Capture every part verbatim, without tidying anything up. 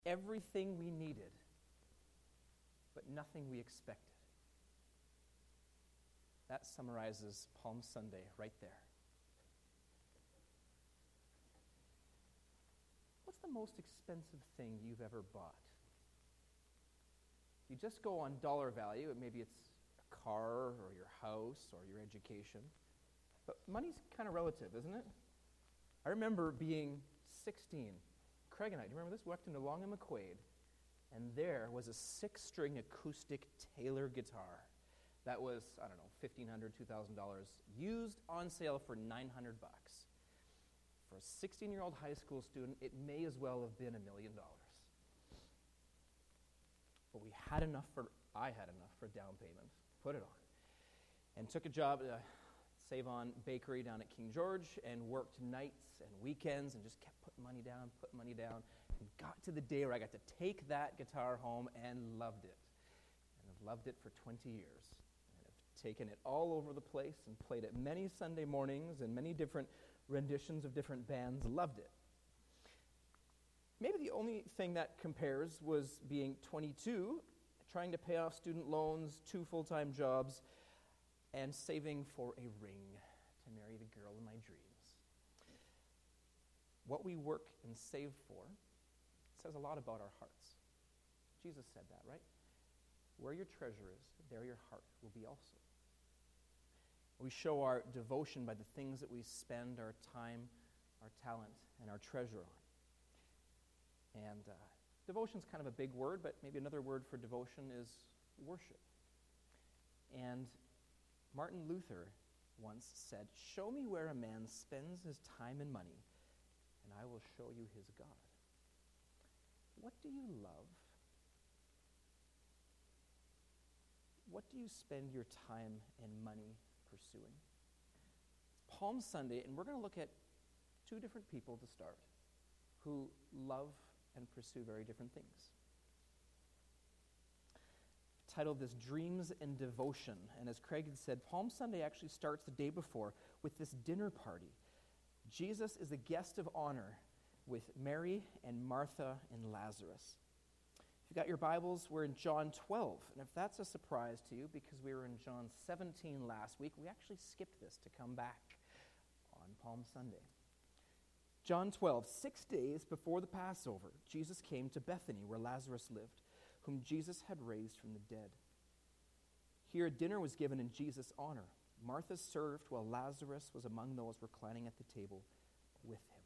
everything we needed, but nothing we expected. That summarizes Palm Sunday right there. What's the most expensive thing you've ever bought? You just go on dollar value, maybe it's a car or your house or your education. But money's kind of relative, isn't it? I remember being sixteen. Craig and I, do you remember this? We walked into Long and McQuaid, and there was a six-string acoustic Taylor guitar that was, I don't know, fifteen hundred dollars, two thousand dollars, used on sale for nine hundred bucks. For a sixteen-year-old high school student, it may as well have been a million dollars. But we had enough for, I had enough for a down payment, put it on, and took a job at a Save-On Bakery down at King George and worked nights and weekends and just kept putting money down, putting money down, and got to the day where I got to take that guitar home and loved it. And I've loved it for twenty years. And I've taken it all over the place and played it many Sunday mornings and many different renditions of different bands, loved it. Maybe the only thing that compares was being twenty-two, trying to pay off student loans, two full-time jobs, and saving for a ring to marry the girl of my dreams. What we work and save for says a lot about our hearts. Jesus said that, right? Where your treasure is, there your heart will be also. We show our devotion by the things that we spend our time, our talent, and our treasure on. And uh, devotion's kind of a big word, but maybe another word for devotion is worship. And Martin Luther once said, "Show me where a man spends his time and money, and I will show you his God." What do you love? What do you spend your time and money pursuing? It's Palm Sunday, and we're going to look at two different people to start who love and pursue very different things. Titled this Dreams and Devotion. And as Craig had said, Palm Sunday actually starts the day before with this dinner party. Jesus is the guest of honor with Mary and Martha and Lazarus. If you've got your Bibles, we're in John twelve. And if that's a surprise to you, because we were in John seventeen last week, we actually skipped this to come back on Palm Sunday. John twelve, six days before the Passover, Jesus came to Bethany, where Lazarus lived, whom Jesus had raised from the dead. Here a dinner was given in Jesus' honor. Martha served while Lazarus was among those reclining at the table with him.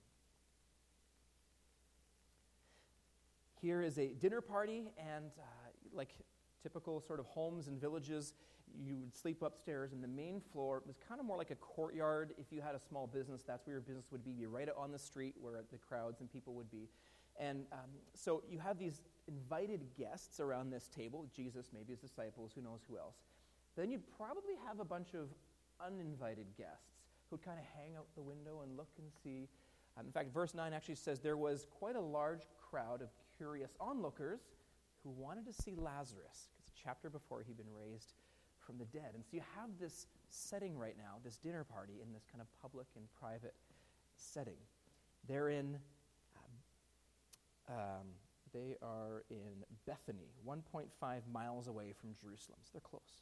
Here is a dinner party, and uh, like typical sort of homes and villages, you would sleep upstairs, and the main floor was kind of more like a courtyard. If you had a small business, that's where your business would be. You're right on the street where the crowds and people would be. And um, so you have these invited guests around this table, Jesus, maybe his disciples, who knows who else. Then you'd probably have a bunch of uninvited guests who'd kind of hang out the window and look and see. Um, in fact, verse nine actually says there was quite a large crowd of curious onlookers who wanted to see Lazarus, because a chapter before he'd been raised from the dead. And so you have this setting right now, this dinner party, in this kind of public and private setting. They're in, um, um, they are in Bethany, one point five miles away from Jerusalem, so they're close.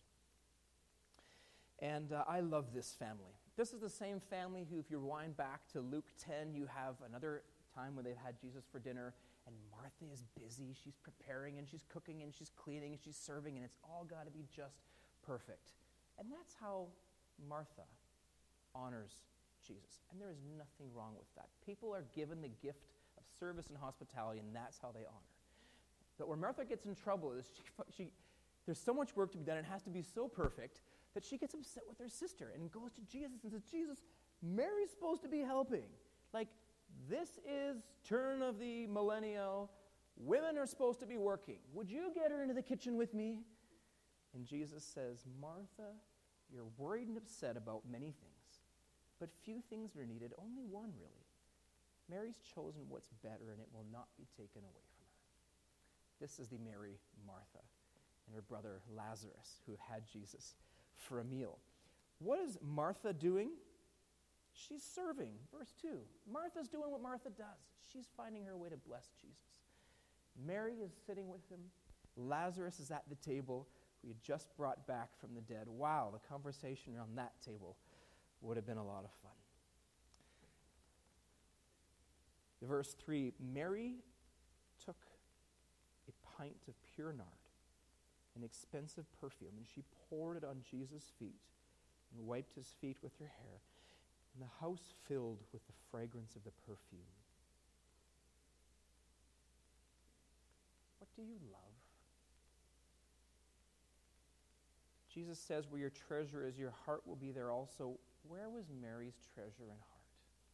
And uh, I love this family. This is the same family who, if you rewind back to Luke ten, you have another time when they've had Jesus for dinner, and Martha is busy. She's preparing, and she's cooking, and she's cleaning, and she's serving, and it's all got to be just perfect. And that's how Martha honors Jesus. And there is nothing wrong with that. People are given the gift of service and hospitality, and that's how they honor. But where Martha gets in trouble is she, she there's so much work to be done, it has to be so perfect, that she gets upset with her sister and goes to Jesus and says, "Jesus, Mary's supposed to be helping. Like, this is turn of the millennial. Women are supposed to be working. Would you get her into the kitchen with me?" And Jesus says, "Martha, you're worried and upset about many things, but few things are needed, only one really. Mary's chosen what's better, and it will not be taken away from her." This is the Mary, Martha, and her brother Lazarus, who have had Jesus for a meal. What is Martha doing? She's serving. Verse two. Martha's doing what Martha does. She's finding her way to bless Jesus. Mary is sitting with him. Lazarus is at the table we had just brought back from the dead. Wow, the conversation around that table would have been a lot of fun. Verse three, Mary took a pint of pure nard, an expensive perfume, and she poured it on Jesus' feet and wiped his feet with her hair, and the house filled with the fragrance of the perfume. What do you love? Jesus says, where your treasure is, your heart will be there also. Where was Mary's treasure and heart?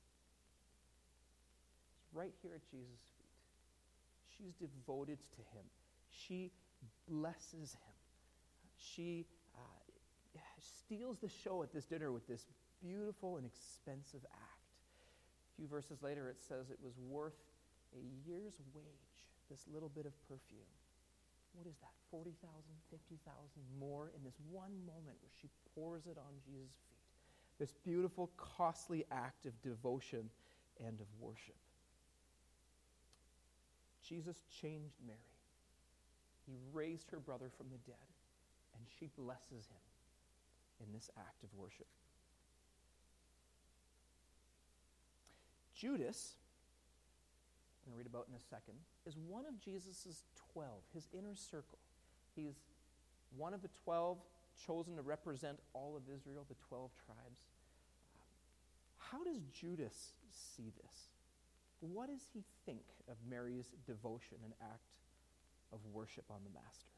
It's right here at Jesus' feet. She's devoted to him. She blesses him. She uh, steals the show at this dinner with this beautiful and expensive act. A few verses later it says it was worth a year's wage, this little bit of perfume. What is that, forty thousand, fifty thousand more in this one moment where she pours it on Jesus' feet. This beautiful, costly act of devotion and of worship. Jesus changed Mary. He raised her brother from the dead, and she blesses him in this act of worship. Judas, I'm going to read about in a second, is one of Jesus' twelve, his inner circle. He's one of the twelve chosen to represent all of Israel, the twelve tribes. How does Judas see this? What does he think of Mary's devotion and act of worship on the Master?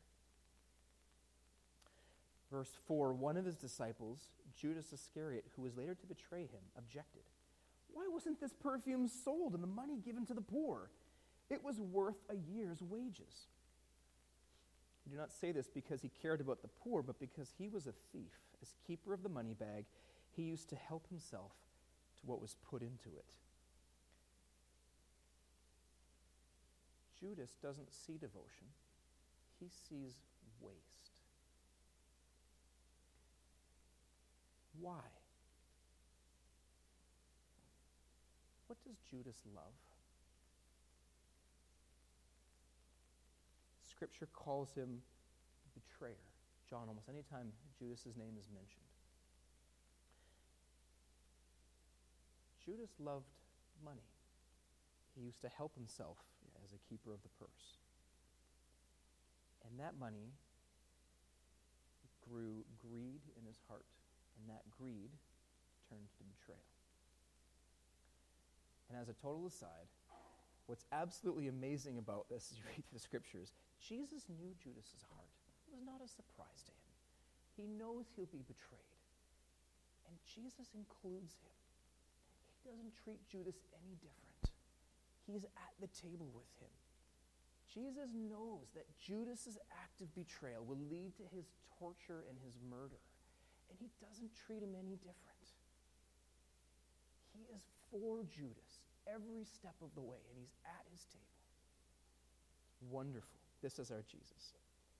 Verse four, one of his disciples, Judas Iscariot, who was later to betray him, objected. Why wasn't this perfume sold and the money given to the poor? It was worth a year's wages. I do not say this because he cared about the poor, but because he was a thief. As keeper of the money bag, he used to help himself to what was put into it. Judas doesn't see devotion. He sees waste. Why? What does Judas love? Scripture calls him betrayer. John, almost any time Judas' name is mentioned. Judas loved money. He used to help himself as a keeper of the purse. And that money grew greed in his heart, and that greed turned to betrayal. And as a total aside, what's absolutely amazing about this as you read through the scriptures, Jesus knew Judas' heart. It was not a surprise to him. He knows he'll be betrayed. And Jesus includes him. He doesn't treat Judas any different. He's at the table with him. Jesus knows that Judas' act of betrayal will lead to his torture and his murder. And he doesn't treat him any different. He is for Judas every step of the way, and he's at his table. Wonderful. This is our Jesus.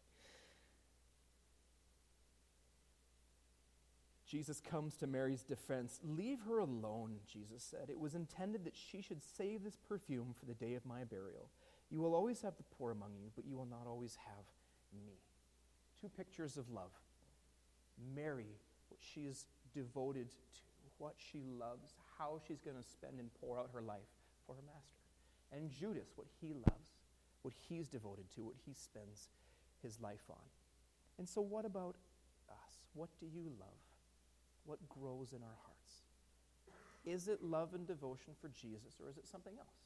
Jesus comes to Mary's defense. Leave her alone, Jesus said. It was intended that she should save this perfume for the day of my burial. You will always have the poor among you, but you will not always have me. Two pictures of love. Mary, what she is devoted to, what she loves, how she's going to spend and pour out her life for her master. And Judas, what he loves, what he's devoted to, what he spends his life on. And so what about us? What do you love? What grows in our hearts? Is it love and devotion for Jesus, or is it something else?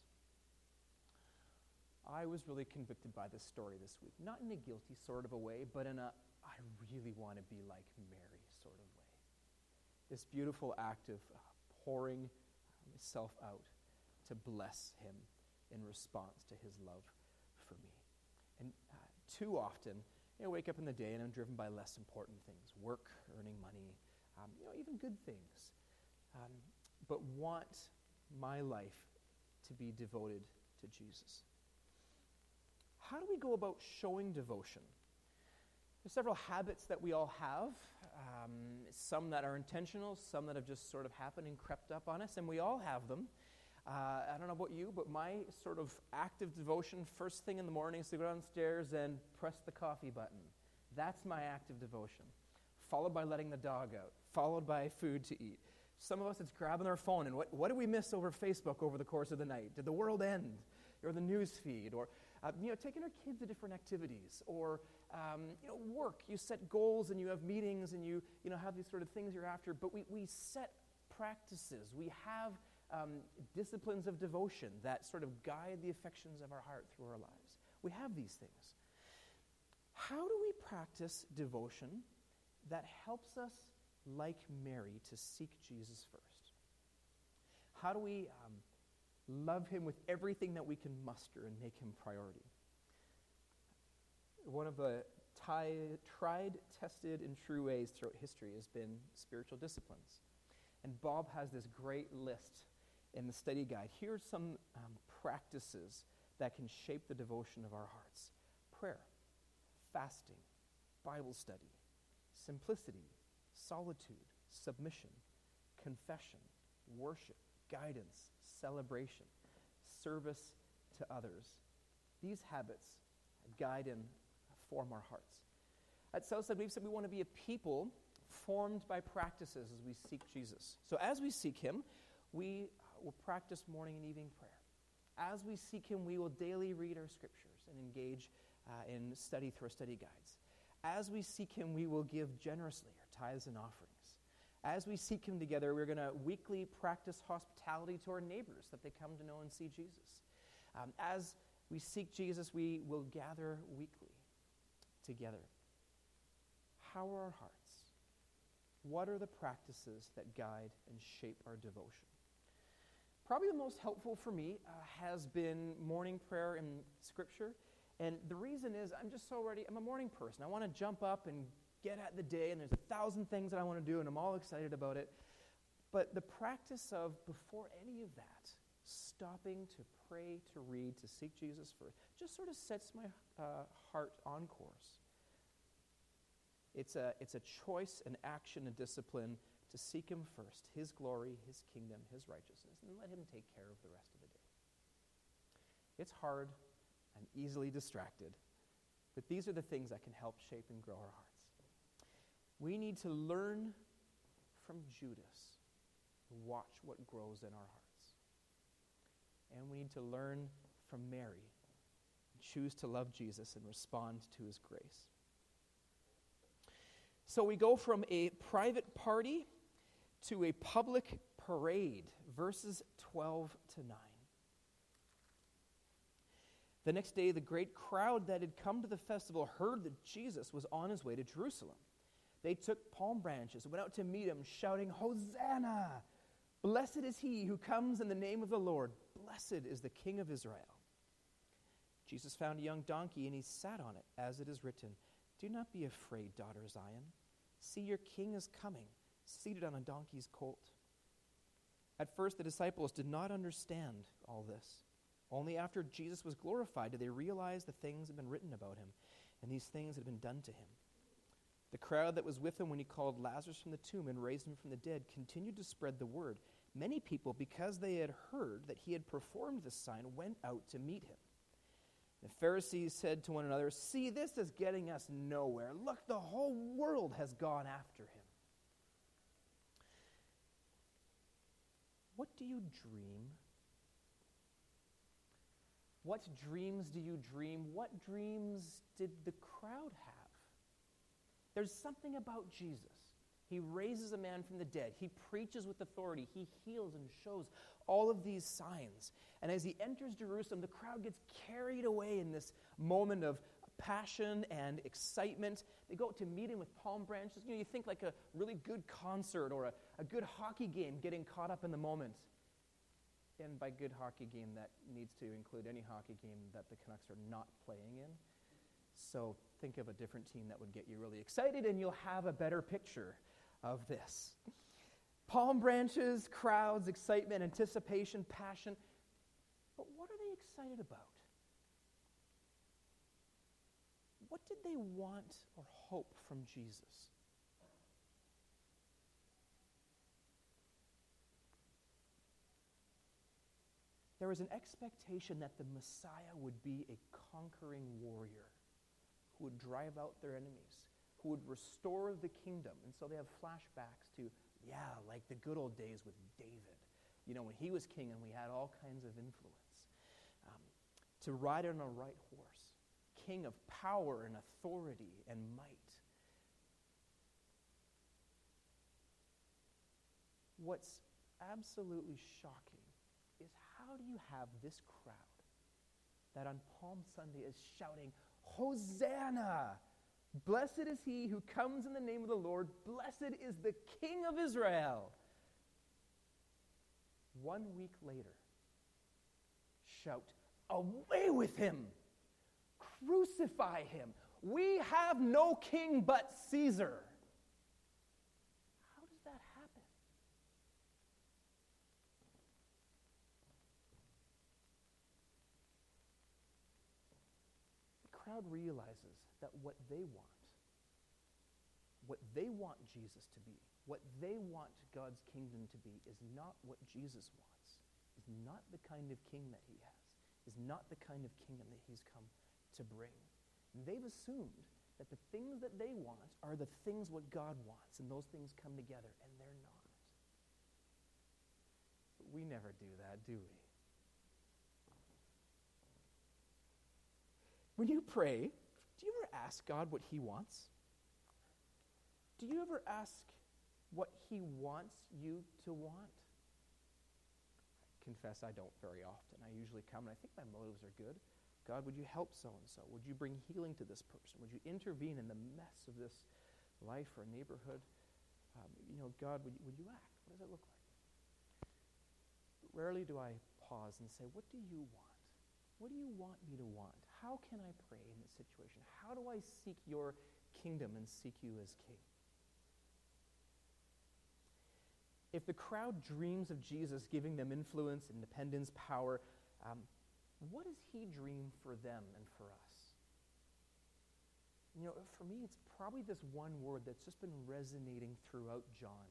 I was really convicted by this story this week, not in a guilty sort of a way, but in a I really want to be like Mary sort of way. This beautiful act of uh, pouring myself out to bless him in response to his love for me. And uh, too often, you know, I wake up in the day and I'm driven by less important things, work, earning money, um, you know, even good things, um, but want my life to be devoted to Jesus. How do we go about showing devotion? There's several habits that we all have, um, some that are intentional, some that have just sort of happened and crept up on us, and we all have them. Uh, I don't know about you, but my sort of active devotion first thing in the morning is to go downstairs and press the coffee button. That's my active devotion. Followed by letting the dog out. Followed by food to eat. Some of us, it's grabbing our phone and what, what did we miss over Facebook over the course of the night? Did the world end? Or the news feed? Or uh, you know, taking our kids to different activities? Or um, you know, work. You set goals and you have meetings and you you know have these sort of things you're after. But we, we set practices. We have um, disciplines of devotion that sort of guide the affections of our heart through our lives. We have these things. How do we practice devotion that helps us, like Mary, to seek Jesus first? How do we um, love him with everything that we can muster and make him priority? One of the t- tried, tested, and true ways throughout history has been spiritual disciplines. And Bob has this great list in the study guide. Here's some um, practices that can shape the devotion of our hearts. Prayer, fasting, Bible study, simplicity, solitude, submission, confession, worship, guidance, celebration, service to others. These habits guide and form our hearts. At Southside, we've said we want to be a people formed by practices as we seek Jesus. So as we seek him, we will practice morning and evening prayer. As we seek him, we will daily read our scriptures and engage uh, in study through our study guides. As we seek him, we will give generously our tithes and offerings. As we seek him together, we're going to weekly practice hospitality to our neighbors that they come to know and see Jesus. Um, as we seek Jesus, we will gather weekly together. How are our hearts? What are the practices that guide and shape our devotion? Probably the most helpful for me uh, has been morning prayer in Scripture. And the reason is I'm just so ready. I'm a morning person. I want to jump up and get at the day, and there's a thousand things that I want to do, and I'm all excited about it. But the practice of, before any of that, stopping to pray, to read, to seek Jesus first, just sort of sets my uh, heart on course. It's a, it's a choice, an action, a discipline to seek him first, his glory, his kingdom, his righteousness, and let him take care of the rest of the day. It's hard. I'm easily distracted. But these are the things that can help shape and grow our hearts. We need to learn from Judas, watch what grows in our hearts. And we need to learn from Mary, choose to love Jesus and respond to his grace. So we go from a private party to a public parade, verses twelve to nine. The next day, the great crowd that had come to the festival heard that Jesus was on his way to Jerusalem. They took palm branches and went out to meet him, shouting, "Hosanna! Blessed is he who comes in the name of the Lord. Blessed is the King of Israel." Jesus found a young donkey, and he sat on it, as it is written, "Do not be afraid, daughter Zion. See, your king is coming, seated on a donkey's colt." At first, the disciples did not understand all this. Only after Jesus was glorified did they realize the things had been written about him, and these things had been done to him. The crowd that was with him when he called Lazarus from the tomb and raised him from the dead continued to spread the word. Many people, because they had heard that he had performed this sign, went out to meet him. The Pharisees said to one another, "See, this is getting us nowhere. Look, the whole world has gone after him." What do you dream? What dreams do you dream? What dreams did the crowd have? There's something about Jesus. He raises a man from the dead. He preaches with authority. He heals and shows all of these signs. And as he enters Jerusalem, the crowd gets carried away in this moment of passion and excitement. They go out to meet him with palm branches. You know, you think like a really good concert or a, a good hockey game, getting caught up in the moment. And by good hockey game, that needs to include any hockey game that the Canucks are not playing in. So think of a different team that would get you really excited, and you'll have a better picture of this. Palm branches, crowds, excitement, anticipation, passion. But what are they excited about? What did they want or hope from Jesus? There was an expectation that the Messiah would be a conquering warrior who would drive out their enemies, who would restore the kingdom. And so they have flashbacks to, yeah, like the good old days with David, you know, when he was king and we had all kinds of influence. Um, to ride on a right horse, king of power and authority and might. What's absolutely shocking is how do you have this crowd that on Palm Sunday is shouting, Hosanna! Blessed is he who comes in the name of the Lord. Blessed is the King of Israel. One week later, shout, away with him! Crucify him! We have no king but Caesar. How does that happen? The crowd realizes that what they want, what they want Jesus to be, what they want God's kingdom to be, is not what Jesus wants, is not the kind of king that he has, is not the kind of kingdom that he's come to bring. And they've assumed that the things that they want are the things what God wants, and those things come together, and they're not. But we never do that, do we? When you pray, do you ever ask God what he wants? Do you ever ask what he wants you to want? I confess I don't very often. I usually come and I think my motives are good. God, would you help so-and-so? Would you bring healing to this person? Would you intervene in the mess of this life or neighborhood? Um, you know, God, would you, would you act? What does it look like? But rarely do I pause and say, what do you want? What do you want me to want? How can I pray in this situation? How do I seek your kingdom and seek you as king? If the crowd dreams of Jesus giving them influence, independence, power, um, what does he dream for them and for us? You know, for me, it's probably this one word that's just been resonating throughout John.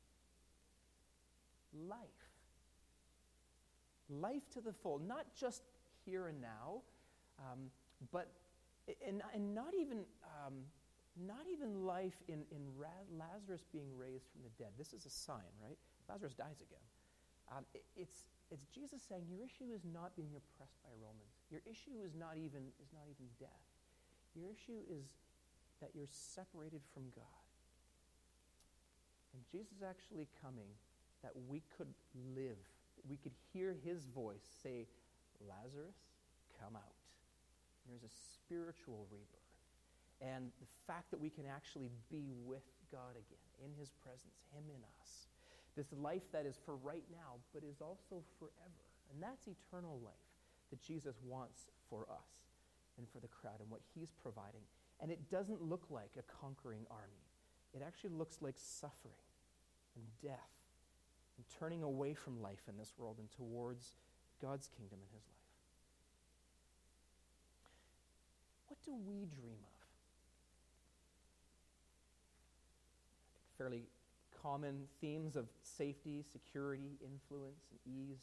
Life. Life to the full. Not just here and now, um, but and, and not even um, not even life in, in Ra- Lazarus being raised from the dead. This is a sign, right? Lazarus dies again. Um, it, it's It's Jesus saying your issue is not being oppressed by Romans. Your issue is not even is not even death. Your issue is that you're separated from God. And Jesus is actually coming that we could live, that we could hear his voice say, Lazarus, come out. And there's a spiritual rebirth. And the fact that we can actually be with God again, in his presence, him in us. This life that is for right now, but is also forever. And that's eternal life that Jesus wants for us and for the crowd and what he's providing. And it doesn't look like a conquering army. It actually looks like suffering and death and turning away from life in this world and towards God's kingdom and his life. What do we dream of? Fairly common themes of safety, security, influence, and ease.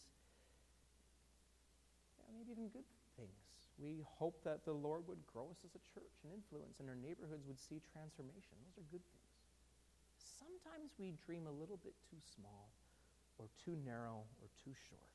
Yeah, maybe even good things. We hope that the Lord would grow us as a church and influence, and our neighborhoods would see transformation. Those are good things. Sometimes we dream a little bit too small, or too narrow, or too short.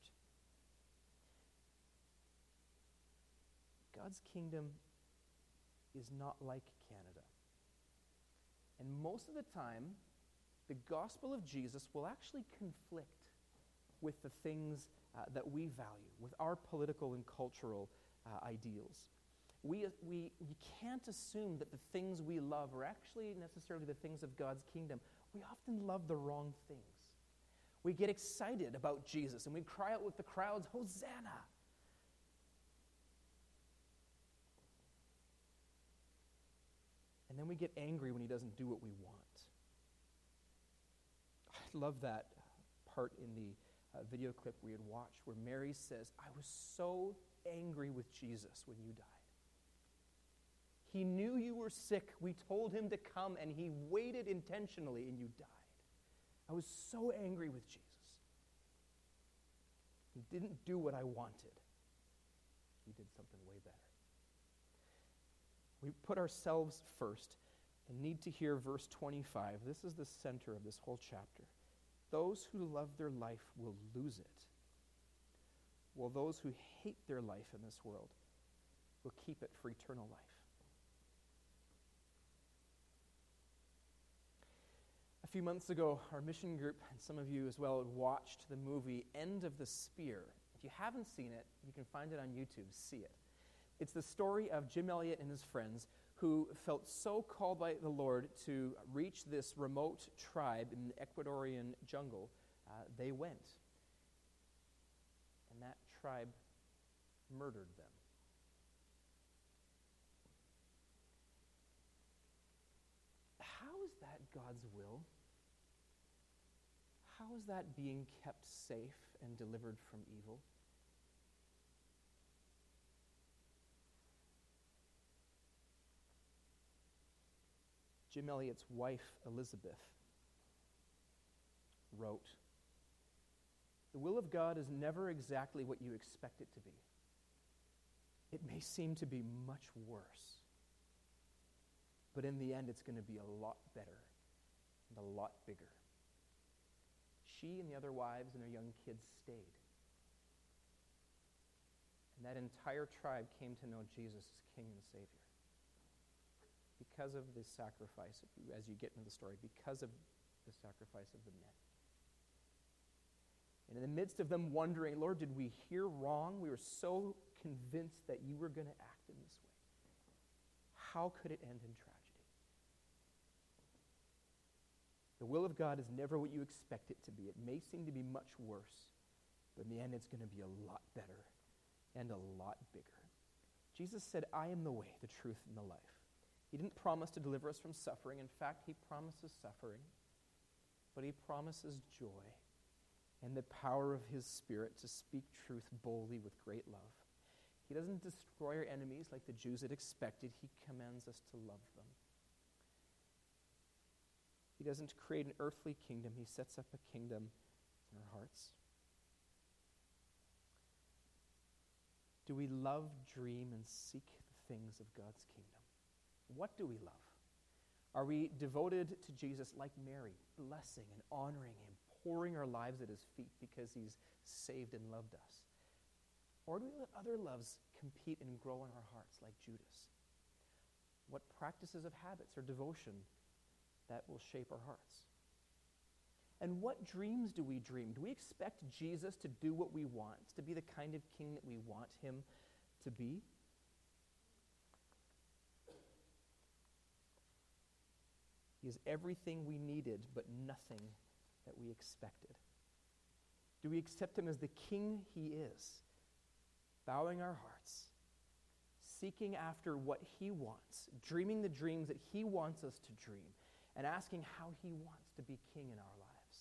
God's kingdom is not like Canada. And most of the time, the gospel of Jesus will actually conflict with the things uh, that we value, with our political and cultural uh, ideals. We, we, we can't assume that the things we love are actually necessarily the things of God's kingdom. We often love the wrong things. We get excited about Jesus and we cry out with the crowds, Hosanna! And then we get angry when he doesn't do what we want. I love that part in the uh, video clip we had watched where Mary says, I was so angry with Jesus when you died. He knew you were sick. We told him to come, and he waited intentionally, and you died. I was so angry with Jesus. He didn't do what I wanted. He did something way better. We put ourselves first and need to hear verse twenty-five. This is the center of this whole chapter. Those who love their life will lose it, while those who hate their life in this world will keep it for eternal life. A few months ago, our mission group, and some of you as well, watched the movie End of the Spear. If you haven't seen it, you can find it on YouTube. See it. It's the story of Jim Elliot and his friends who felt so called by the Lord to reach this remote tribe in the Ecuadorian jungle. Uh, they went. And that tribe murdered them. How is that God's will? How is that being kept safe and delivered from evil? Jim Elliot's wife, Elizabeth, wrote, "The will of God is never exactly what you expect it to be. It may seem to be much worse, but in the end it's going to be a lot better and a lot bigger." She and the other wives and their young kids stayed. And that entire tribe came to know Jesus as King and Savior. Because of the sacrifice, as you get into the story, because of the sacrifice of the men. And in the midst of them wondering, Lord, did we hear wrong? We were so convinced that you were going to act in this way. How could it end in tragedy? The will of God is never what you expect it to be. It may seem to be much worse, but in the end it's going to be a lot better and a lot bigger. Jesus said, I am the way, the truth, and the life. He didn't promise to deliver us from suffering. In fact, he promises suffering, but he promises joy and the power of his Spirit to speak truth boldly with great love. He doesn't destroy our enemies like the Jews had expected. He commands us to love them. He doesn't create an earthly kingdom. He sets up a kingdom in our hearts. Do we love, dream, and seek the things of God's kingdom? What do we love? Are we devoted to Jesus like Mary, blessing and honoring him, pouring our lives at his feet because he's saved and loved us? Or do we let other loves compete and grow in our hearts like Judas? What practices of habits or devotion that will shape our hearts? And what dreams do we dream? Do we expect Jesus to do what we want, to be the kind of king that we want him to be? He is everything we needed, but nothing that we expected. Do we accept him as the king he is, bowing our hearts, seeking after what he wants, dreaming the dreams that he wants us to dream, and asking how he wants to be king in our lives?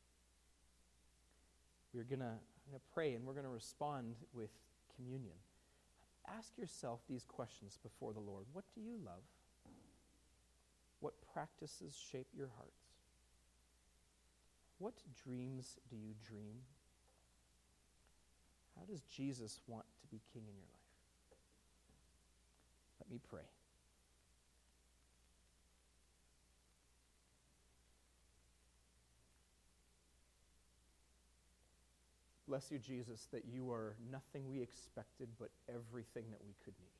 We're going to pray, and we're going to respond with communion. Ask yourself these questions before the Lord. What do you love? What practices shape your hearts? What dreams do you dream? How does Jesus want to be king in your life? Let me pray. Bless you, Jesus, that you are nothing we expected, but everything that we could need.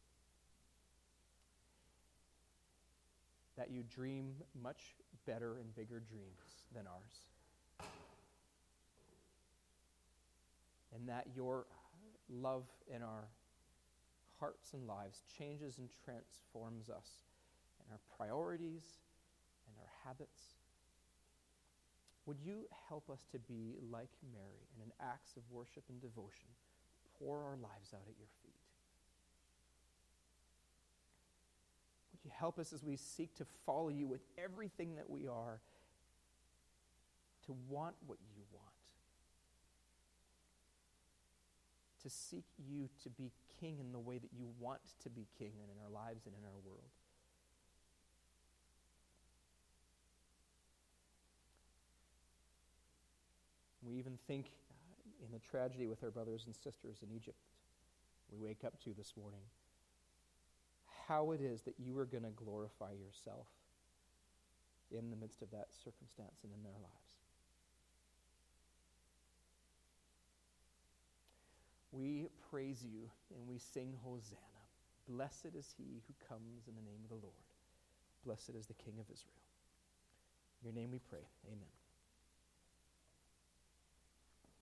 That you dream much better and bigger dreams than ours. And that your love in our hearts and lives changes and transforms us in our priorities and our habits. Would you help us to be like Mary and in acts of worship and devotion, pour our lives out at your feet? Would you help us as we seek to follow you with everything that we are, to want what you want, to seek you to be king in the way that you want to be king and in our lives and in our world? We even think uh, in the tragedy with our brothers and sisters in Egypt we wake up to this morning, how it is that you are going to glorify yourself in the midst of that circumstance and in their lives. We praise you and we sing Hosanna. Blessed is he who comes in the name of the Lord. Blessed is the King of Israel. In your name we pray. Amen.